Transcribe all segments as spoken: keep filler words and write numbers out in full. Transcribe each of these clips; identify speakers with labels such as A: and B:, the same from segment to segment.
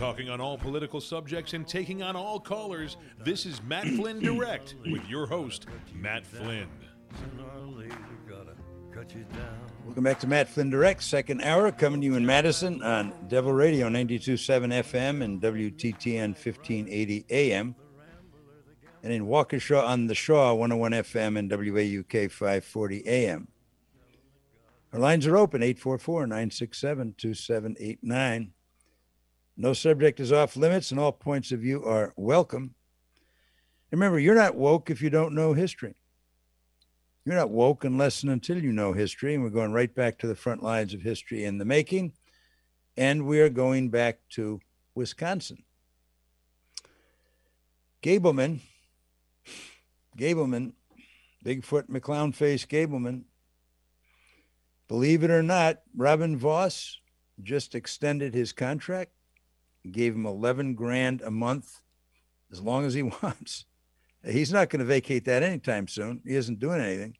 A: Talking on all political subjects and taking on all callers, this is Matt Flynn Direct with your host, Matt Flynn.
B: Welcome back to Matt Flynn Direct, second hour, coming to you in Madison on Devil Radio ninety-two point seven F M and W T T N fifteen eighty A M, and in Waukesha on the Shaw one oh one F M and W A U K five forty A M. Our lines are open, eight four four, nine six seven, two seven eight nine. No subject is off limits, and all points of view are welcome. Remember, you're not woke if you don't know history. You're not woke unless and until you know history, and we're going right back to the front lines of history in the making, and we are going back to Wisconsin. Gableman, Gableman, Bigfoot McClown-faced Gableman, believe it or not, Robin Vos just extended his contract, gave him eleven grand a month as long as he wants. He's not going to vacate that anytime soon. He isn't doing anything.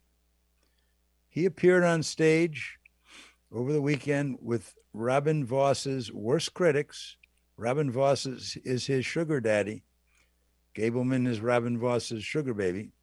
B: He appeared on stage over the weekend with Robin Vos's worst critics. Robin Vos is, is his sugar daddy. Gableman is Robin Vos's sugar baby.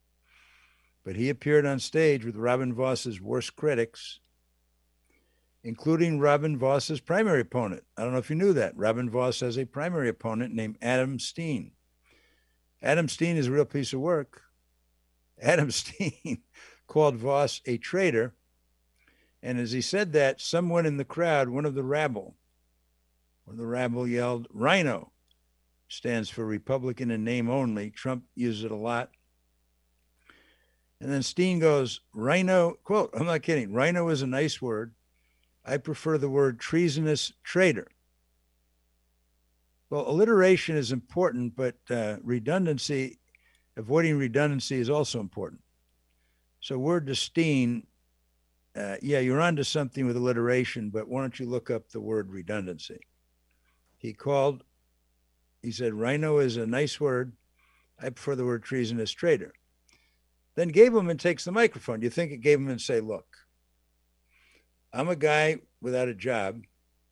B: But he appeared on stage with Robin Vos's worst critics, including Robin Vos's primary opponent. I don't know if you knew that. Robin Vos has a primary opponent named Adam Steen. Adam Steen is a real piece of work. Adam Steen called Vos a traitor. And as he said that, someone in the crowd, one of the rabble, one of the rabble yelled, Rhino, stands for Republican in name only. Trump uses it a lot. And then Steen goes, Rhino, quote, I'm not kidding, Rhino is a nice word. I prefer the word treasonous traitor. Well, alliteration is important, but uh, redundancy, avoiding redundancy is also important. So word to Steen, uh, yeah, you're onto something with alliteration, but why don't you look up the word redundancy? He called, he said, Rhino is a nice word. I prefer the word treasonous traitor. Then Gableman takes the microphone. You think it Gableman and say, look, I'm a guy without a job.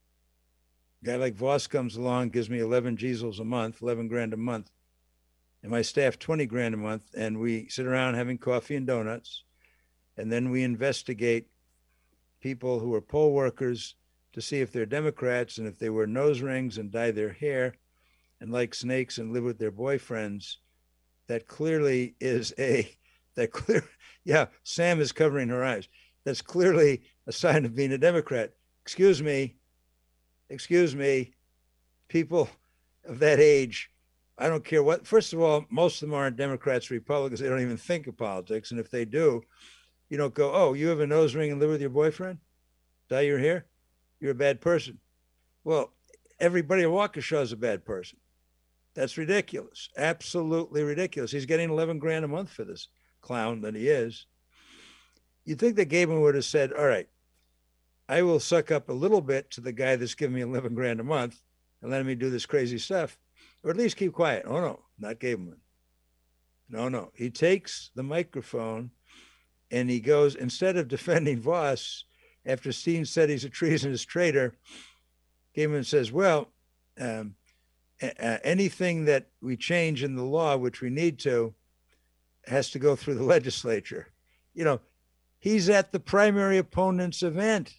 B: A guy like Vos comes along, gives me eleven Gisels a month, eleven grand a month, and my staff twenty grand a month, and we sit around having coffee and donuts, and then we investigate people who are poll workers to see if they're Democrats, and if they wear nose rings and dye their hair and like snakes and live with their boyfriends. That clearly is a, that clear, yeah, Sam is covering her eyes. That's clearly a sign of being a Democrat. Excuse me, excuse me, people of that age, I don't care what, first of all, most of them aren't Democrats or Republicans. They don't even think of politics. And if they do, you don't go, oh, you have a nose ring and live with your boyfriend? Dye your hair? You're a bad person. Well, everybody in Waukesha is a bad person. That's ridiculous. Absolutely ridiculous. He's getting eleven grand a month for this clown that he is. You'd think that Gableman would have said, all right, I will suck up a little bit to the guy that's giving me eleven grand a month and letting me do this crazy stuff, or at least keep quiet. Oh, no, not Gableman. No, no. He takes the microphone and he goes, instead of defending Vos, after Steen said he's a treasonous traitor, Gableman says, well, um, uh, anything that we change in the law, which we need to, has to go through the legislature. You know, he's at the primary opponent's event.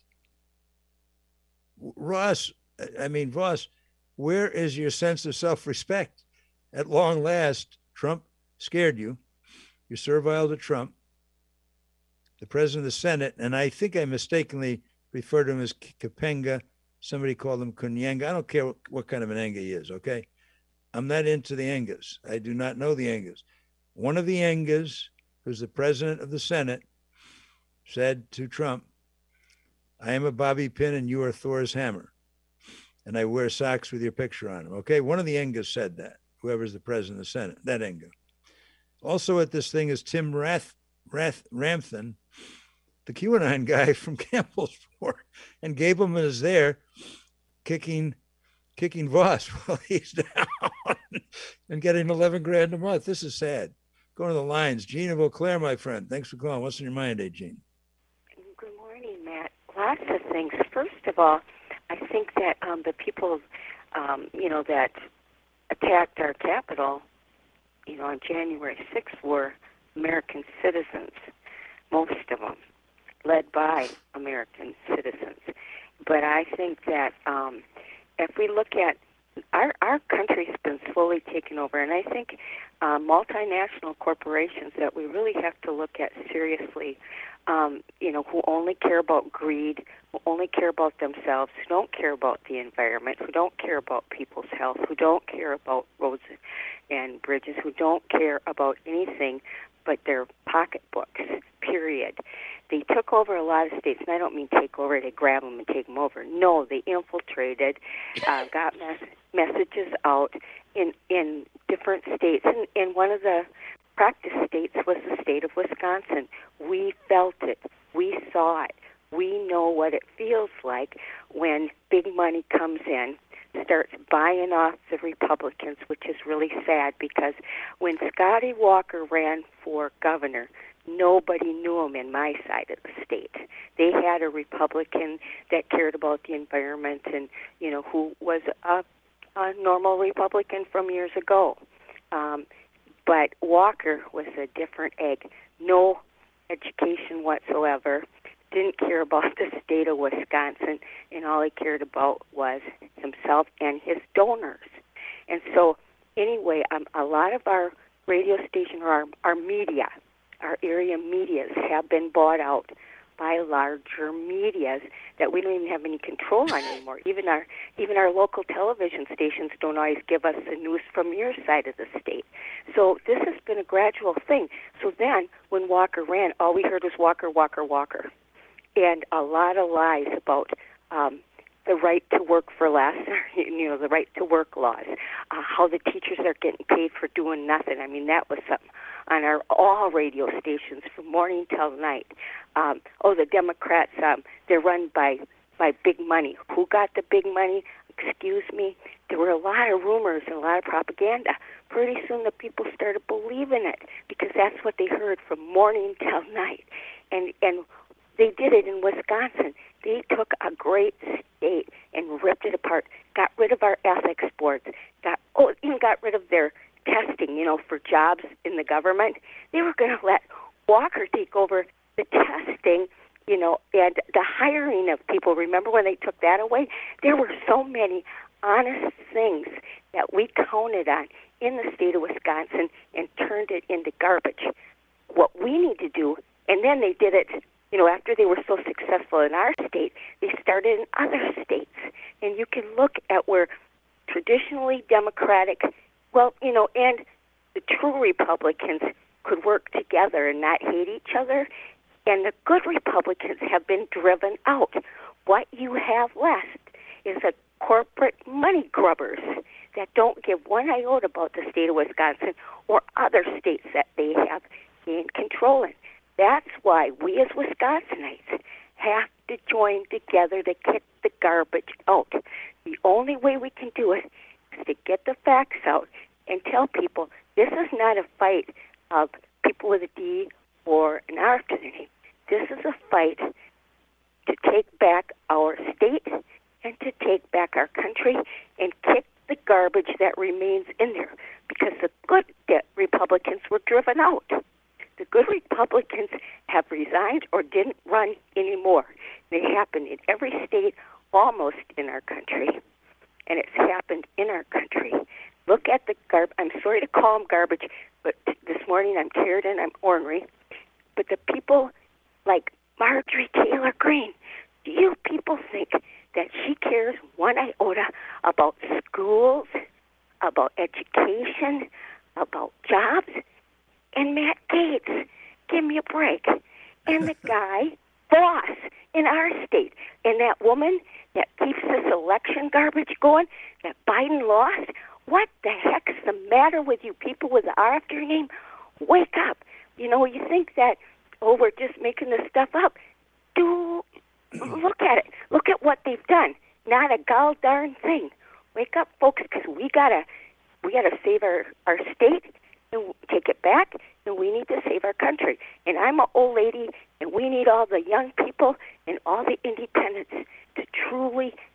B: Ross, I mean, Vos, where is your sense of self-respect? At long last, Trump scared you. You're servile to Trump, the president of the Senate, and I think I mistakenly referred to him as Kapenga. Somebody called him Kunyenga. I don't care what, what kind of an Enga he is, okay? I'm not into the Engas. I do not know the Engas. One of the Engas, who's the president of the Senate, said to Trump, I am a bobby pin and you are Thor's hammer. And I wear socks with your picture on them, okay? One of the Engas said that, whoever's the president of the Senate, that Enga. Also at this thing is Tim Rath, Rath, Ramthan, the QAnon guy from Campbellsport, and Gableman is there kicking kicking Vos while he's down and getting eleven grand a month. This is sad. Going to the lines. Gene of Eau Claire, my friend. Thanks for calling. What's on your mind today, Gene?
C: Good morning, Matt. Lots of things. First of all, I think that um, the people um, you know, that attacked our capital, you know, on January sixth were American citizens, most of them, led by American citizens. But I think that um, if we look at our our country's been slowly taken over, and I think uh, multinational corporations that we really have to look at seriously, um, you know, who only care about greed, who only care about themselves, who don't care about the environment, who don't care about people's health, who don't care about roads and bridges, who don't care about anything but their pocketbooks, period. They took over a lot of states, and I don't mean take over, they grab them and take them over. No, they infiltrated, uh, got mes- messages out in in different states. And, and one of the practice states was the state of Wisconsin. We felt it. We saw it. We know what it feels like when big money comes in, starts buying off the Republicans, which is really sad because when Scotty Walker ran for governor, nobody knew him in my side of the state. They had a Republican that cared about the environment and, you know, who was a, a normal Republican from years ago. Um, but Walker was a different egg. No education whatsoever. Didn't care about the state of Wisconsin, and all he cared about was himself and his donors. And so, anyway, um, a lot of our radio station or our, our media, our area medias have been bought out by larger medias that we don't even have any control on anymore. Even our even our local television stations don't always give us the news from your side of the state. So this has been a gradual thing. So then, when Walker ran, all we heard was Walker, Walker, Walker. And a lot of lies about um, the right to work for less, you know, the right to work laws, uh, how the teachers are getting paid for doing nothing. I mean, that was something on our all radio stations from morning till night. Um, oh, the Democrats, um, they're run by, by big money. Who got the big money? Excuse me. There were a lot of rumors and a lot of propaganda. Pretty soon the people started believing it because that's what they heard from morning till night. And and they did it in Wisconsin. They took a great state and ripped it apart, got rid of our ethics boards, got oh, even got rid of their testing, you know, for jobs in the government. They were going to let Walker take over the testing, you know, and the hiring of people. Remember when they took that away? There were so many honest things that we counted on in the state of Wisconsin and turned it into garbage. What we need to do, and then they did it, you know, after they were so successful in our state, they started in other states. And you can look at where traditionally Democratic, well, you know, and the true Republicans could work together and not hate each other. And the good Republicans have been driven out. What you have left is a corporate money grubbers that don't give one iota about the state of Wisconsin or other states that they have gained control in. That's why we as Wisconsinites have to join together to kick the garbage out. The only way we can do it is to get the facts out and tell people this is not a fight of people with a D or an R after their name. This is a fight to take back our state and to take back our country and kick the garbage that remains in there because the good Republicans were driven out. The good Republicans have resigned or didn't run anymore. They happen in every state almost in our country, and it's happened in our country. Look at the garbage. I'm sorry to call them garbage, but this morning I'm tired and I'm ornery. But the people like Marjorie Taylor Greene, do you people think that she cares one iota about schools, about education, about jobs? And Matt Gaetz, give me a break. And the guy, boss in our state. And that woman that keeps this election garbage going, that Biden lost. What the heck's the matter with you people with the R after your name? Wake up. You know, you think that, oh, we're just making this stuff up. Do look at it. Look at what they've done. Not a gall darn thing. Wake up, folks, because we gotta we gotta save our, our state and take it back, and we need to save our country. And I'm an old lady, and we need all the young people and all the independents to truly come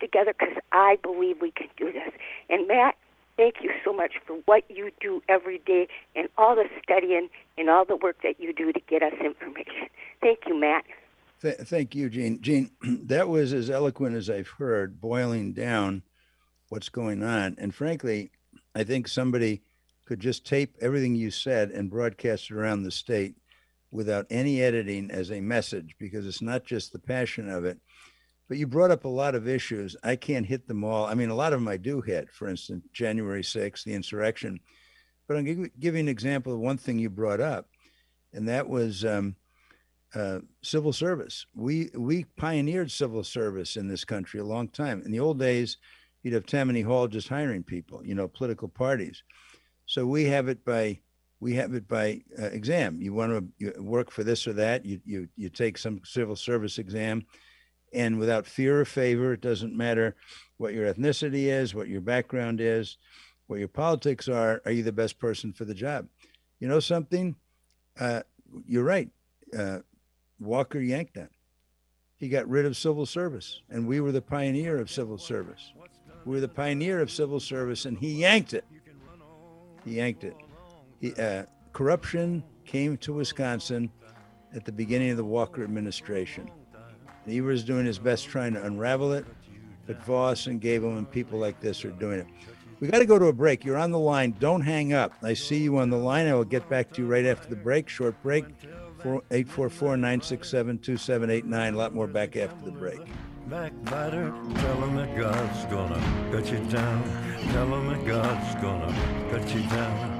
C: together because I believe we can do this. And Matt, thank you so much for what you do every day and all the studying and all the work that you do to get us information. Thank you, Matt.
B: Th- thank you, Gene. Gene, that was as eloquent as I've heard, boiling down what's going on. And frankly, I think somebody could just tape everything you said and broadcast it around the state without any editing as a message, because it's not just the passion of it. But you brought up a lot of issues. I can't hit them all. I mean, a lot of them I do hit. For instance, January sixth, the insurrection. But I'm going to give you an example of one thing you brought up, and that was um, uh, civil service. We we pioneered civil service in this country a long time. In the old days, you'd have Tammany Hall just hiring people, you know, political parties. So we have it by we have it by uh, exam. You want to you work for this or that. You you you take some civil service exam. And without fear or favor, it doesn't matter what your ethnicity is, what your background is, what your politics are. Are you the best person for the job? You know something? Uh, you're right. Uh, Walker yanked that. He got rid of civil service, and we were the pioneer of civil service. We were the pioneer of civil service, and he yanked it. He yanked it. He, uh, corruption came to Wisconsin at the beginning of the Walker administration. He was doing his best trying to unravel it, but Voss and Gabel and people like this are doing it. We got to go to a break. You're on the line. Don't hang up. I see you on the line. I will get back to you right after the break. Short break. eight four four, nine six seven, two seven eight nine. A lot more back after the break.
D: Backbiter, tell him that God's gonna cut you down. Tell him that God's gonna cut you down.